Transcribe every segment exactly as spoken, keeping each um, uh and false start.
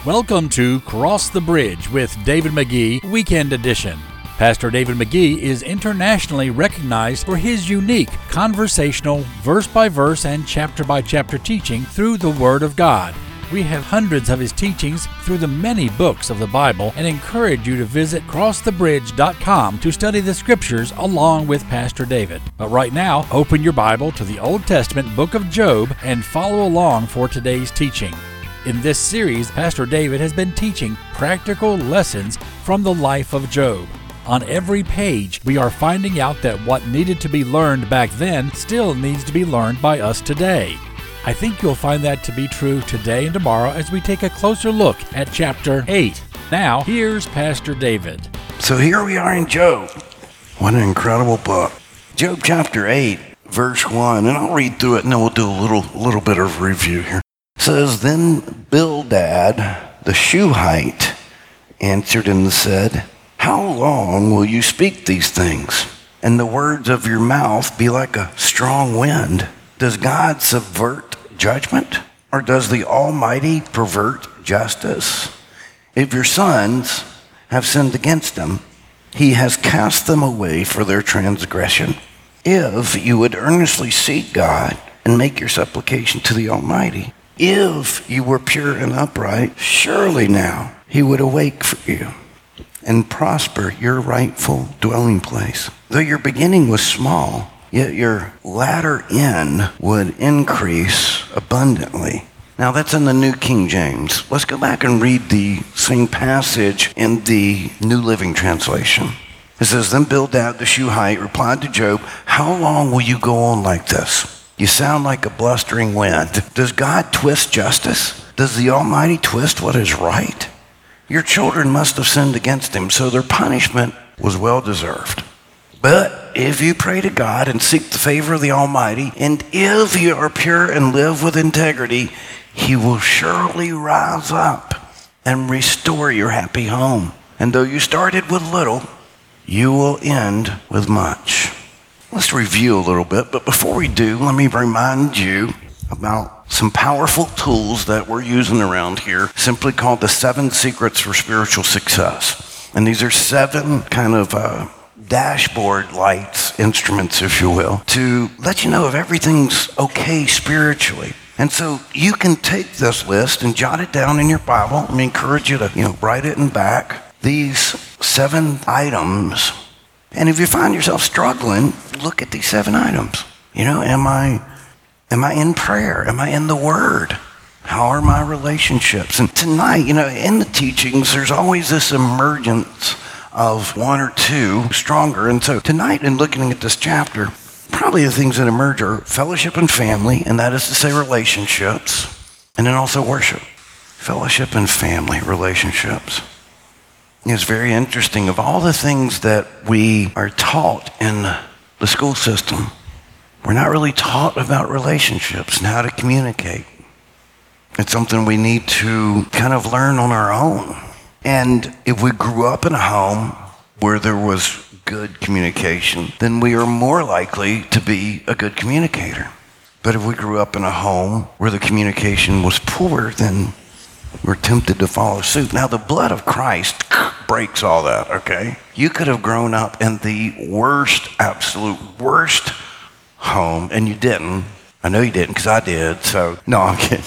Welcome to Cross the Bridge with David McGee, Weekend Edition. Pastor David McGee is internationally recognized for his unique conversational, verse-by-verse and chapter-by-chapter teaching through the Word of God. We have hundreds of his teachings through the many books of the Bible and encourage you to visit cross the bridge dot com to study the Scriptures along with Pastor David. But right now, open your Bible to the Old Testament book of Job and follow along for today's teaching. In this series, Pastor David has been teaching practical lessons from the life of Job. On every page, we are finding out that what needed to be learned back then still needs to be learned by us today. I think you'll find that to be true today and tomorrow as we take a closer look at chapter eight. Now, here's Pastor David. So here we are in Job. What an incredible book. Job chapter eight, verse one, and I'll read through it and then we'll do a little, little bit of review here. It says, Then Bildad the Shuhite answered and said, How long will you speak these things, and the words of your mouth be like a strong wind? Does God subvert judgment, or does the Almighty pervert justice? If your sons have sinned against him, he has cast them away for their transgression. If you would earnestly seek God and make your supplication to the Almighty, if you were pure and upright, surely now he would awake for you and prosper your rightful dwelling place. Though your beginning was small, yet your latter end would increase abundantly. Now that's in the New King James. Let's go back and read the same passage in the New Living Translation. It says, Then Bildad the Shuhite replied to Job, How long will you go on like this? You sound like a blustering wind. Does God twist justice? Does the Almighty twist what is right? Your children must have sinned against him, so their punishment was well deserved. But if you pray to God and seek the favor of the Almighty, and if you are pure and live with integrity, he will surely rise up and restore your happy home. And though you started with little, you will end with much. Let's review a little bit, but before we do, let me remind you about some powerful tools that we're using around here, simply called the Seven Secrets for Spiritual Success. And these are seven kind of uh, dashboard lights, instruments, if you will, to let you know if everything's okay spiritually. And so you can take this list and jot it down in your Bible. Let me encourage you to, you know, write it in back. These seven items. And if you find yourself struggling, look at these seven items. You know, am I, am I in prayer? Am I in the Word? How are my relationships? And tonight, you know, in the teachings, there's always this emergence of one or two stronger. And so tonight, in looking at this chapter, probably the things that emerge are fellowship and family, and that is to say relationships, and then also worship. Fellowship and family, relationships. It's very interesting. Of all the things that we are taught in the school system, we're not really taught about relationships and how to communicate. It's something we need to kind of learn on our own. And if we grew up in a home where there was good communication, then we are more likely to be a good communicator. But if we grew up in a home where the communication was poor, then we're tempted to follow suit. Now, the blood of Christ breaks all that, okay? You could have grown up in the worst, absolute worst home, and you didn't. I know you didn't, because I did, so no, I'm kidding.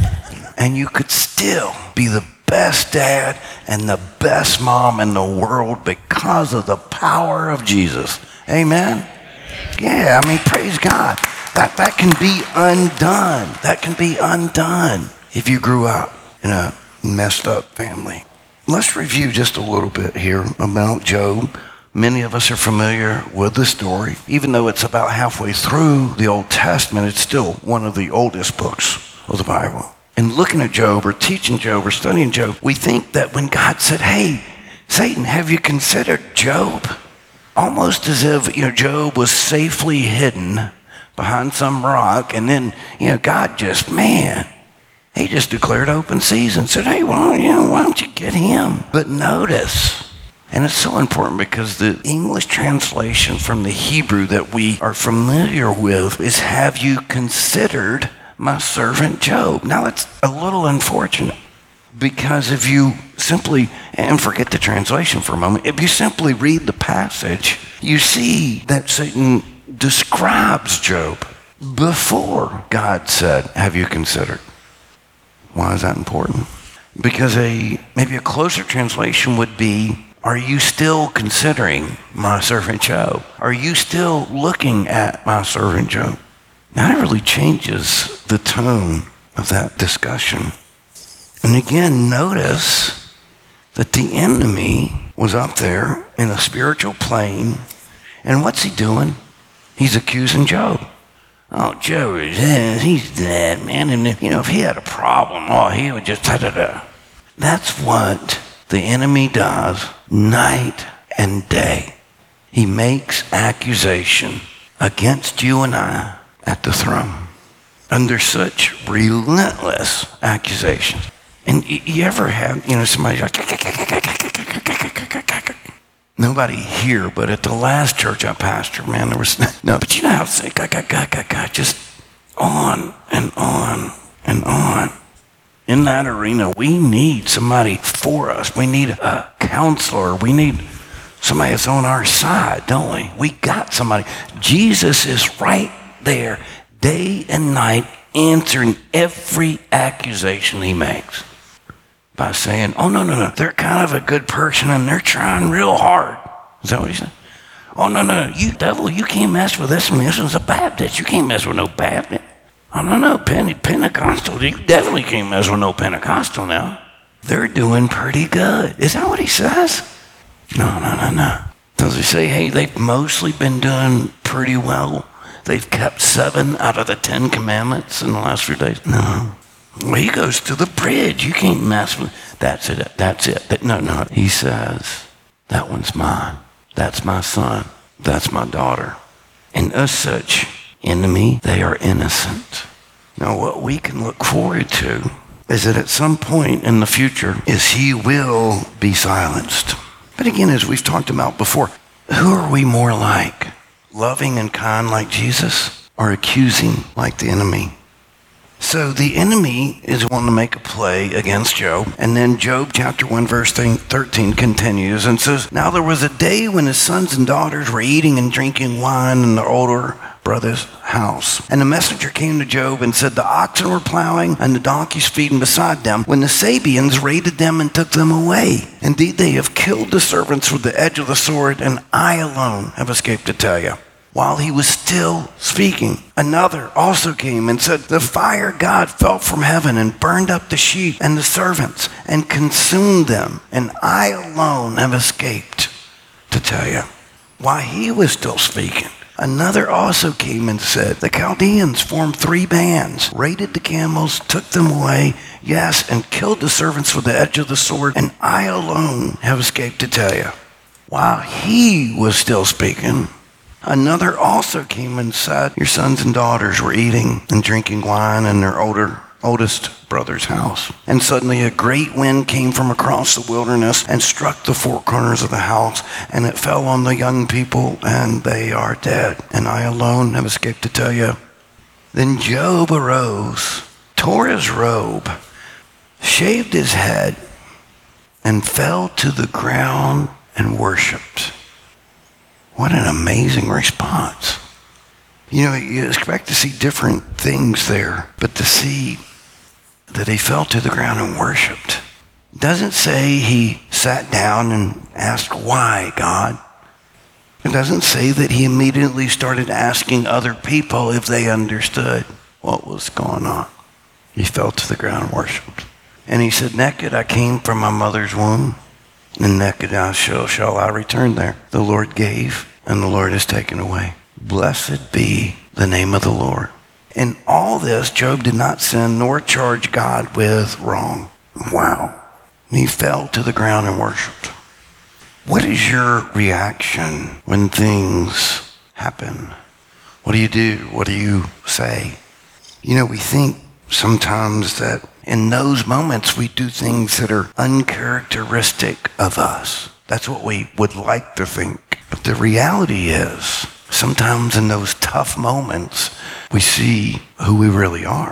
And you could still be the best dad and the best mom in the world because of the power of Jesus. Amen? Yeah, I mean, praise God. That, that can be undone. That can be undone if you grew up in a messed up family. Let's review just a little bit here about Job. Many of us are familiar with the story. Even though it's about halfway through the Old Testament, it's still one of the oldest books of the Bible. And looking at Job or teaching Job or studying Job, we think that when God said, Hey, Satan, have you considered Job? Almost as if, you know, Job was safely hidden behind some rock, and then, you know, God just, man, he just declared open season, said, hey, well, you know, why don't you get him? But notice, and it's so important because the English translation from the Hebrew that we are familiar with is, have you considered my servant Job? Now, that's a little unfortunate Because if you simply, and forget the translation for a moment, if you simply read the passage, you see that Satan describes Job before God said, have you considered? Why is that important? Because a maybe a closer translation would be, are you still considering my servant Job? Are you still looking at my servant Job? Now it really changes the tone of that discussion. And again, notice that the enemy was up there in a spiritual plane, and what's he doing? He's accusing Job. Oh, Job is dead. He's dead, man. And if, you know, if he had a problem, oh, he would just da da da. That's what the enemy does night and day. He makes accusation against you and I at the throne under such relentless accusations. And you ever have, you know, somebody like, nobody here, but at the last church I pastored, man, there was no, but you know how it's like, just on and on and on. In that arena, we need somebody for us. We need a counselor. We need somebody that's on our side, don't we? We got somebody. Jesus is right there, day and night, answering every accusation he makes by saying, oh, no, no, no, they're kind of a good person and they're trying real hard. Is that what he said? Oh, no, no, you devil, you can't mess with this one. This one's a Baptist. You can't mess with no Baptist. Oh, no, no, Pentecostal. You definitely can't mess with no Pentecostal now. They're doing pretty good. Is that what he says? No, no, no, no. Does he say, hey, they've mostly been doing pretty well? They've kept seven out of the Ten Commandments in the last few days? No. Well, he goes to the bridge. You can't mess with, that's it, that's it. No, no, he says, that one's mine. That's my son. That's my daughter. And as such, enemy, they are innocent. Now, what we can look forward to is that at some point in the future is he will be silenced. But again, as we've talked about before, who are we more like? Loving and kind like Jesus or accusing like the enemy? So the enemy is wanting to make a play against Job. And then Job chapter one verse thirteen continues and says, now there was a day when his sons and daughters were eating and drinking wine in their older brother's house. And the messenger came to Job and said, the oxen were plowing and the donkeys feeding beside them when the Sabeans raided them and took them away. Indeed, they have killed the servants with the edge of the sword, and I alone have escaped to tell you. While he was still speaking, another also came and said, the fire God fell from heaven and burned up the sheep and the servants and consumed them, and I alone have escaped to tell you. While he was still speaking, another also came and said, the Chaldeans formed three bands, raided the camels, took them away, yes, and killed the servants with the edge of the sword, and I alone have escaped to tell you. While he was still speaking, another also came and said, your sons and daughters were eating and drinking wine in their older, oldest brother's house. And suddenly a great wind came from across the wilderness and struck the four corners of the house, and it fell on the young people, and they are dead. And I alone have escaped to tell you. Then Job arose, tore his robe, shaved his head, and fell to the ground and worshipped. What an amazing response. You know, you expect to see different things there, but to see that he fell to the ground and worshiped. It doesn't say he sat down and asked, why, God? It doesn't say that he immediately started asking other people if they understood what was going on. He fell to the ground and worshiped. And he said, naked I came from my mother's womb, and naked I shall, shall I return there. The Lord gave, and the Lord has taken away. Blessed be the name of the Lord. In all this, Job did not sin nor charge God with wrong. Wow. He fell to the ground and worshiped. What is your reaction when things happen? What do you do? What do you say? You know, we think sometimes that in those moments we do things that are uncharacteristic of us. That's what we would like to think. But the reality is, sometimes in those tough moments, we see who we really are.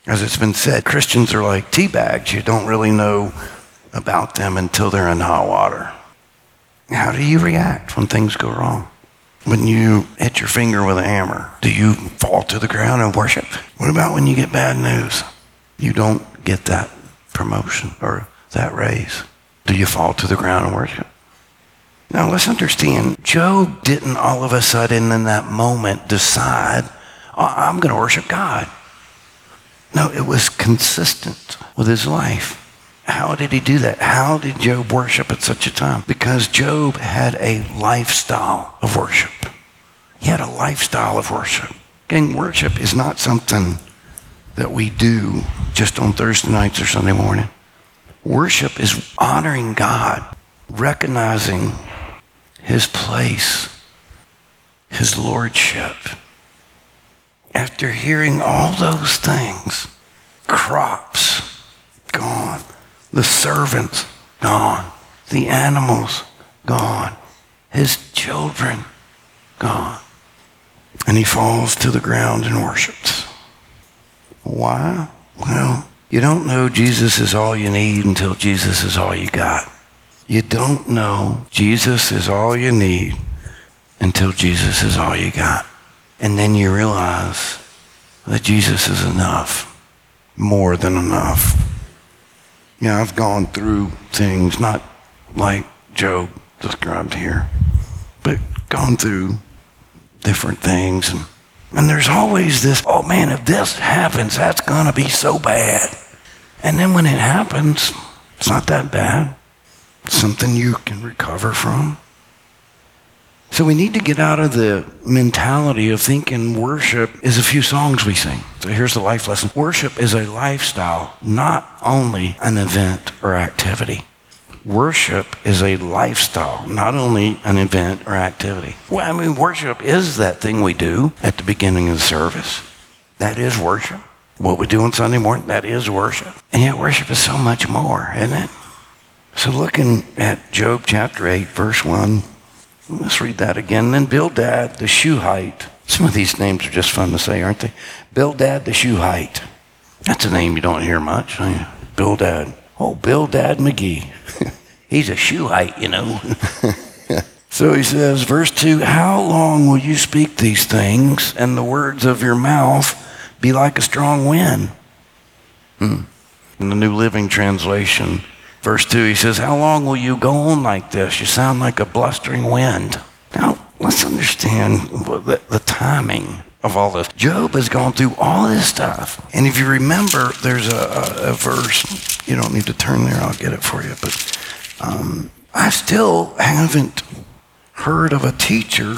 As it's been said, Christians are like tea bags. You don't really know about them until they're in hot water. How do you react when things go wrong? When you hit your finger with a hammer, do you fall to the ground and worship? What about when you get bad news? You don't get that promotion or that raise. Do you fall to the ground and worship? Now let's understand, Job didn't all of a sudden in that moment decide, oh, I'm going to worship God. No, it was consistent with his life. How did he do that? How did Job worship at such a time? Because Job had a lifestyle of worship. He had a lifestyle of worship. Again, worship is not something that we do just on Thursday nights or Sunday morning. Worship is honoring God, recognizing his place, his lordship. After hearing all those things, crops gone, the servants gone, the animals gone, his children gone. And he falls to the ground and worships. Why? Well, you don't know Jesus is all you need until Jesus is all you got. You don't know Jesus is all you need until Jesus is all you got. And then you realize that Jesus is enough, more than enough. You know, I've gone through things, not like Job described here, but gone through different things. And, and there's always this, oh man, if this happens, that's going to be so bad. And then when it happens, it's not that bad. It's something you can recover from. So we need to get out of the mentality of thinking worship is a few songs we sing. So here's the life lesson. Worship is a lifestyle, not only an event or activity. Worship is a lifestyle, not only an event or activity. Well, I mean, worship is that thing we do at the beginning of the service. That is worship. What we do on Sunday morning, that is worship. And yet worship is so much more, isn't it? So looking at Job chapter eight, verse one, let's read that again. Then Bildad the Shuhite. Some of these names are just fun to say, aren't they? Bildad the Shuhite. That's a name you don't hear much. Bildad. Oh, Bildad McGee. He's a Shuhite, you know. So he says, verse two, how long will you speak these things and the words of your mouth be like a strong wind? Hmm. In the New Living Translation, verse two, he says, how long will you go on like this? You sound like a blustering wind. Now, let's understand the, the timing of all this. Job has gone through all this stuff. And if you remember, there's a, a, a verse, you don't need to turn there, I'll get it for you. But um, I still haven't heard of a teacher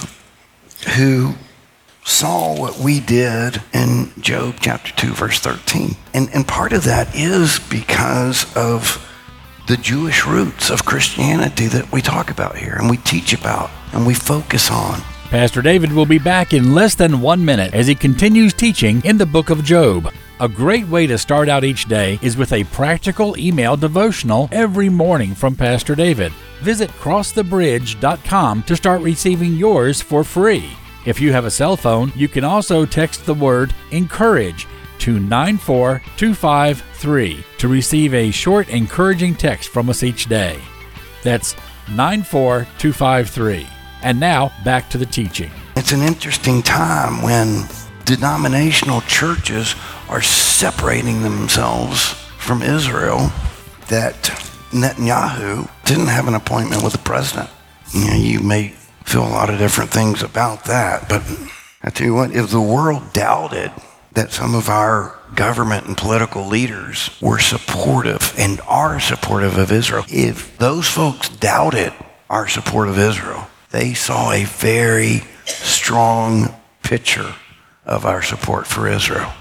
who saw what we did in Job chapter two, verse thirteen. And, and part of that is because of the Jewish roots of Christianity that we talk about here and we teach about and we focus on. Pastor David will be back in less than one minute as he continues teaching in the book of Job. A great way to start out each day is with a practical email devotional every morning from Pastor David. Visit cross the bridge dot com to start receiving yours for free. If you have a cell phone, you can also text the word ENCOURAGE to nine four two five three to receive a short, encouraging text from us each day. That's nine four two five three. And now, back to the teaching. It's an interesting time when denominational churches are separating themselves from Israel, that Netanyahu didn't have an appointment with the president. You know, you may feel a lot of different things about that, but I tell you what, if the world doubted that some of our government and political leaders were supportive and are supportive of Israel, if those folks doubted our support of Israel, they saw a very strong picture of our support for Israel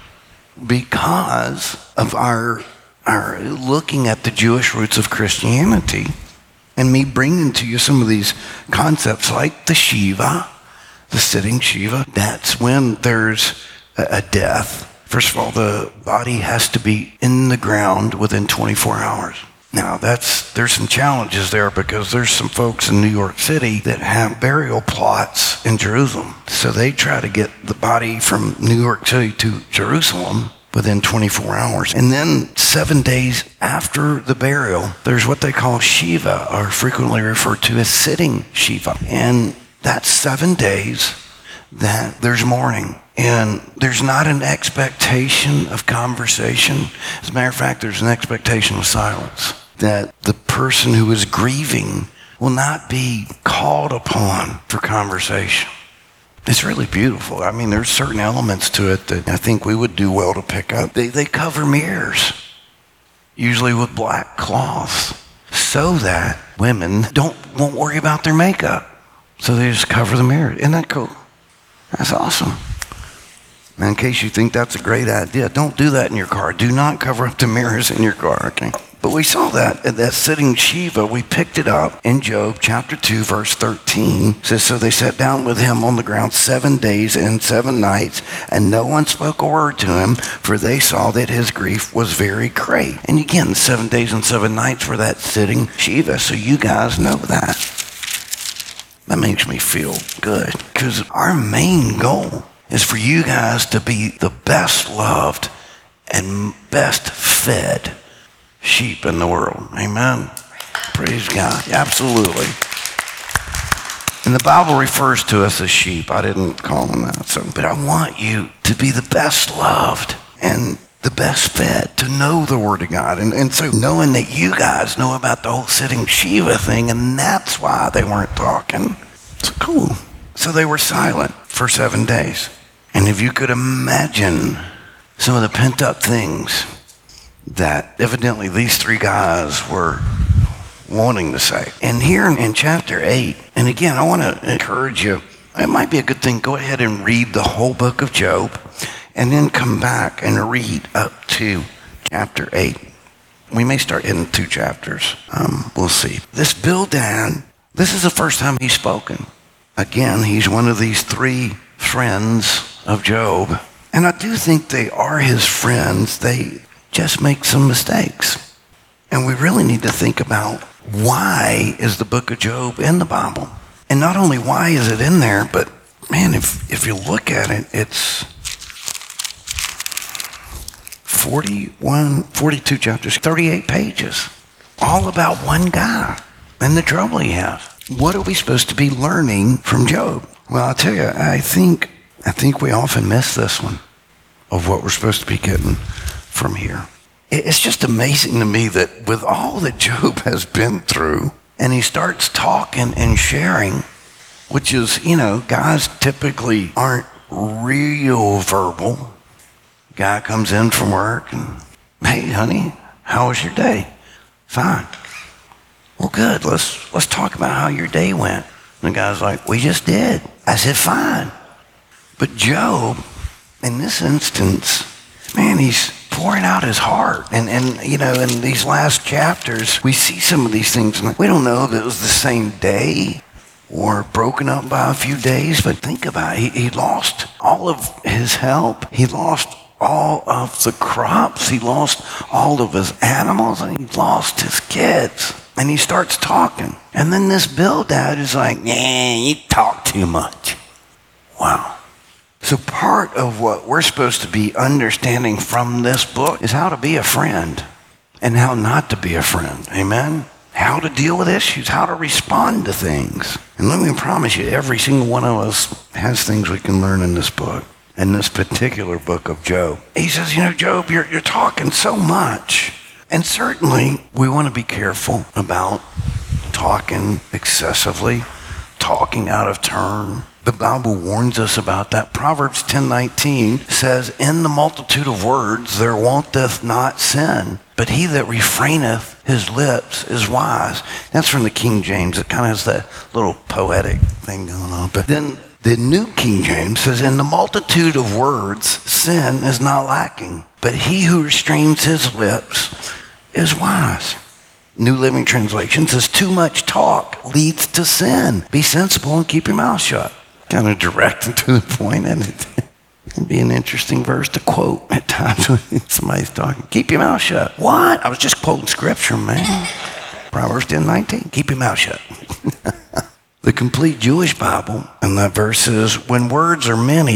because of our, our looking at the Jewish roots of Christianity and me bringing to you some of these concepts like the Shiva, the sitting Shiva. That's when there's a death. First of all, the body has to be in the ground within twenty-four hours. Now, that's there's some challenges there because there's some folks in New York City that have burial plots in Jerusalem. So they try to get the body from New York City to Jerusalem within twenty-four hours. And then seven days after the burial, there's what they call Shiva, or frequently referred to as sitting Shiva. And that's seven days that there's mourning. And there's not an expectation of conversation. As a matter of fact, there's an expectation of silence. That the person who is grieving will not be called upon for conversation. It's really beautiful. I mean, there's certain elements to it that I think we would do well to pick up. They, they cover mirrors, usually with black cloths, so that women don't won't worry about their makeup. So they just cover the mirror. Isn't that cool? That's awesome. And in case you think that's a great idea, don't do that in your car. Do not cover up the mirrors in your car, okay? But we saw that, that sitting Shiva, we picked it up in Job chapter two, verse thirteen. It says, so they sat down with him on the ground seven days and seven nights, and no one spoke a word to him, for they saw that his grief was very great. And again, seven days and seven nights for that sitting Shiva, so you guys know that. That makes me feel good, because our main goal is for you guys to be the best loved and best fed sheep in the world. Amen. Praise God. Absolutely. And the Bible refers to us as sheep. I didn't call them that. So, but I want you to be the best loved and the best fed, to know the Word of God. And, and so knowing that you guys know about the whole sitting Shiva thing, and that's why they weren't talking. It's cool. So they were silent for seven days. And if you could imagine some of the pent up things that evidently these three guys were wanting to say. And here in chapter eight, and again, I want to encourage you, it might be a good thing, go ahead and read the whole book of Job, and then come back and read up to chapter eight. We may start in two chapters. Um, we'll see. This Bildad, this is the first time he's spoken. Again, he's one of these three friends of Job. And I do think they are his friends. They just make some mistakes. And we really need to think about, why is the book of Job in the Bible? And not only why is it in there, but man, if, if you look at it, it's forty-one, forty-two chapters, thirty-eight pages, all about one guy and the trouble he has. What are we supposed to be learning from Job? Well, I'll tell you, I think, I think we often miss this one of what we're supposed to be getting from here. It's just amazing to me that with all that Job has been through, and he starts talking and sharing, which is, you know, guys typically aren't real verbal. Guy comes in from work and, hey, honey, how was your day? Fine. Well, good. Let's let's talk about how your day went. And the guy's like, we just did. I said, fine. But Job, in this instance, man, he's pouring out his heart. And, and you know, in these last chapters, we see some of these things. And we don't know if it was the same day or broken up by a few days, but think about it. He, he lost all of his help. He lost all of the crops. He lost all of his animals, and he lost his kids. And he starts talking. And then this Bildad is like, nah, you talk too much. Wow. So part of what we're supposed to be understanding from this book is how to be a friend and how not to be a friend. Amen? How to deal with issues, how to respond to things. And let me promise you, every single one of us has things we can learn in this book, in this particular book of Job. He says, you know, Job, you're, you're talking so much. And certainly we want to be careful about talking excessively, talking out of turn. The Bible warns us about that. Proverbs ten nineteen says, in the multitude of words there wanteth not sin, but he that refraineth his lips is wise. That's from the King James. It kind of has that little poetic thing going on. But then the New King James says, in the multitude of words sin is not lacking, but he who restrains his lips is wise. New Living Translation says, too much talk leads to sin. Be sensible and keep your mouth shut. Kind of direct and to the point, and it'd be an interesting verse to quote at times when somebody's talking. Keep your mouth shut. What? I was just quoting scripture, man. Proverbs ten nineteen. Keep your mouth shut. The complete Jewish Bible, and that verse says, when words are many,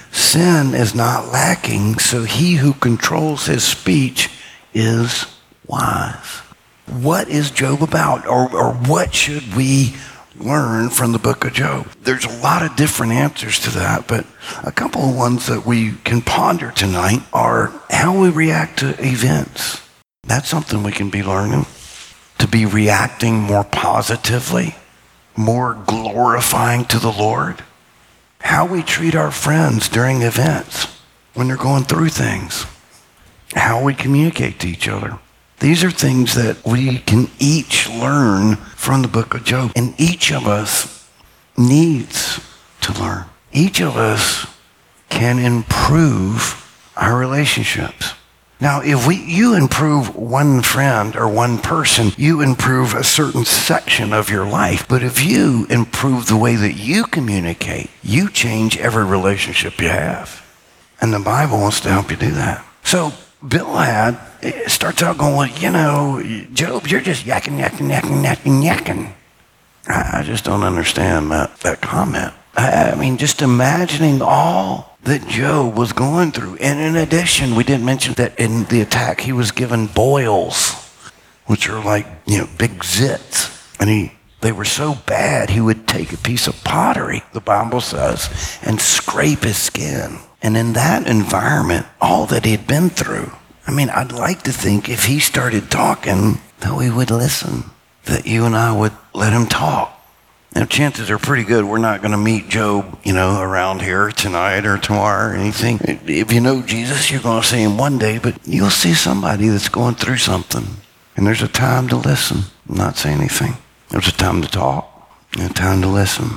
sin is not lacking, so he who controls his speech is wise. What is Job about, or, or what should we learn from the book of Job? There's a lot of different answers to that, but a couple of ones that we can ponder tonight are how we react to events. That's something we can be learning, to be reacting more positively, more glorifying to the Lord. How we treat our friends during events when they're going through things. How we communicate to each other. These are things that we can each learn from the book of Job. And each of us needs to learn. Each of us can improve our relationships. Now, if we, you improve one friend or one person, you improve a certain section of your life. But if you improve the way that you communicate, you change every relationship you have. And the Bible wants to help you do that. So Bildad starts out going, well, you know, Job, you're just yakking, yakking, yakking, yakking, yakking. I, I just don't understand that, that comment. I, I mean, just imagining all that Job was going through. And in addition, we didn't mention that in the attack, he was given boils, which are like, you know, big zits. And he, they were so bad, he would take a piece of pottery, the Bible says, and scrape his skin. And in that environment, all that he had been through, I mean, I'd like to think if he started talking, that we would listen, that you and I would let him talk. Now, chances are pretty good we're not going to meet Job, you know, around here tonight or tomorrow or anything. If you know Jesus, you're going to see him one day, but you'll see somebody that's going through something. And there's a time to listen, not say anything. There's a time to talk and a time to listen.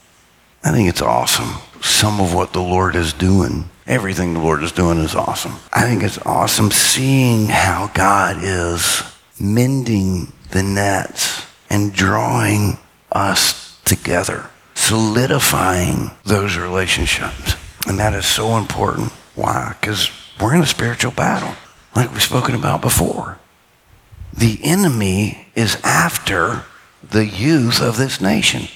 I think it's awesome. Some of what the Lord is doing, everything the Lord is doing is awesome. I think it's awesome seeing how God is mending the nets and drawing us together, solidifying those relationships. And that is so important. Why? Because we're in a spiritual battle, like we've spoken about before. The enemy is after the youth of this nation.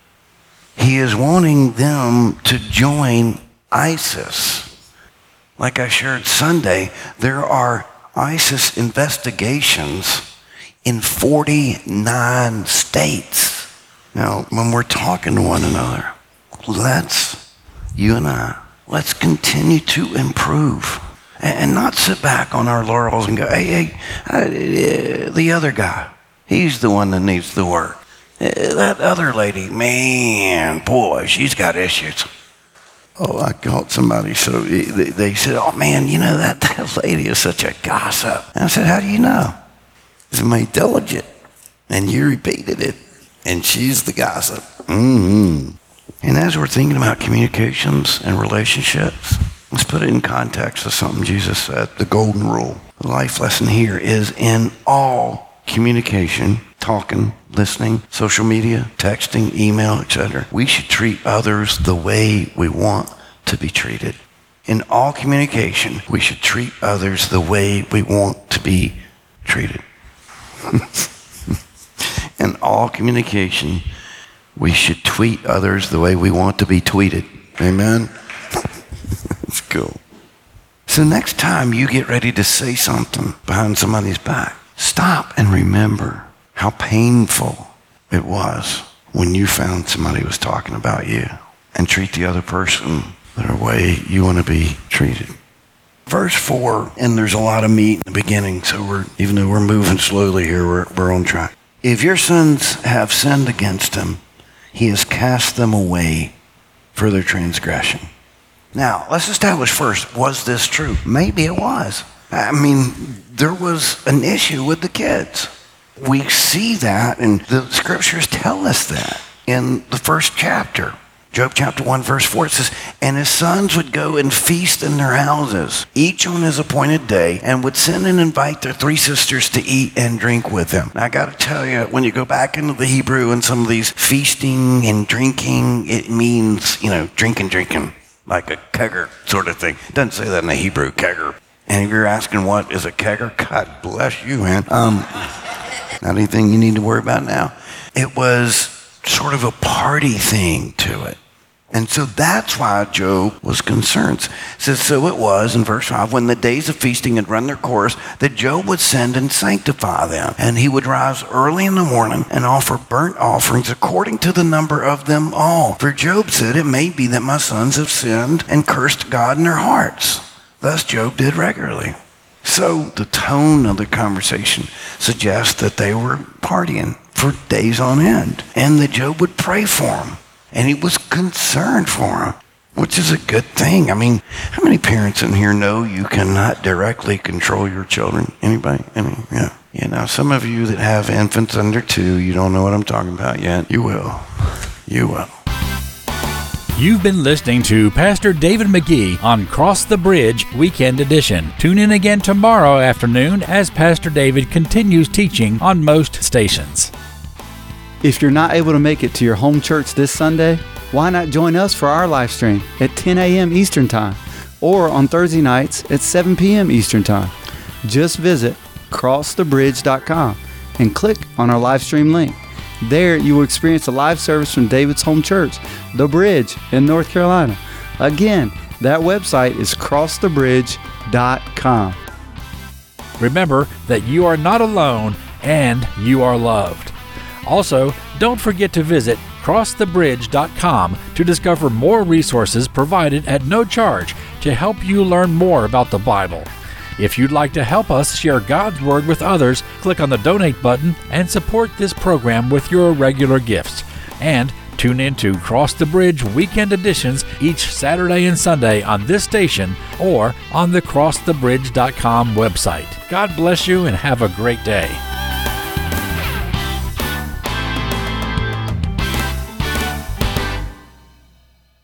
He is wanting them to join ISIS. Like I shared Sunday, there are ISIS investigations in forty-nine states. Now, when we're talking to one another, let's, you and I, let's continue to improve and not sit back on our laurels and go, hey, hey, uh, the other guy, he's the one that needs the work. Uh, that other lady, man, boy, she's got issues. Oh, I called somebody, so they, they said, oh, man, you know, that, that lady is such a gossip. And I said, how do you know? Somebody told you, and you repeated it. And she's the gossip. Mm-hmm. And as we're thinking about communications and relationships, let's put it in context of something Jesus said, the golden rule. The life lesson here is in all communication, talking, listening, social media, texting, email, et cetera. We should treat others the way we want to be treated. In all communication, we should treat others the way we want to be treated. In all communication, we should tweet others the way we want to be tweeted. Amen? That's cool. So next time you get ready to say something behind somebody's back, stop and remember how painful it was when you found somebody was talking about you, and treat the other person the way you want to be treated. Verse four, and there's a lot of meat in the beginning, so we're even though we're moving slowly here, we're, we're on track. If your sons have sinned against him, he has cast them away for their transgression. Now, let's establish first, was this true? Maybe it was. I mean, there was an issue with the kids. We see that, and the scriptures tell us that in the first chapter. Job chapter one, verse four, it says, and his sons would go and feast in their houses, each on his appointed day, and would send and invite their three sisters to eat and drink with them. Now, I got to tell you, when you go back into the Hebrew and some of these feasting and drinking, it means, you know, drinking, drinking, like a kegger sort of thing. It doesn't say that in the Hebrew, kegger. And if you're asking what is a kegger, God bless you, man. Um, not anything you need to worry about now. It was sort of a party thing to it. And so that's why Job was concerned. It says, so it was, in verse five, when the days of feasting had run their course, that Job would send and sanctify them. And he would rise early in the morning and offer burnt offerings according to the number of them all. For Job said, it may be that my sons have sinned and cursed God in their hearts. Thus Job did regularly. So the tone of the conversation suggests that they were partying for days on end, and that Job would pray for them. And he was concerned for him, which is a good thing. I mean, how many parents in here know you cannot directly control your children? Anybody? Any? Yeah. You know, some of you that have infants under two, you don't know what I'm talking about yet. You will. You will. You've been listening to Pastor David McGee on Cross the Bridge Weekend Edition. Tune in again tomorrow afternoon as Pastor David continues teaching on most stations. If you're not able to make it to your home church this Sunday, why not join us for our live stream at ten a.m. Eastern Time or on Thursday nights at seven p.m. Eastern Time? Just visit cross the bridge dot com and click on our live stream link. There you will experience a live service from David's home church, The Bridge in North Carolina. Again, that website is cross the bridge dot com. Remember that you are not alone and you are loved. Also, don't forget to visit cross the bridge dot com to discover more resources provided at no charge to help you learn more about the Bible. If you'd like to help us share God's Word with others, click on the donate button and support this program with your regular gifts. And tune in to Cross the Bridge Weekend Editions each Saturday and Sunday on this station or on the cross the bridge dot com website. God bless you and have a great day.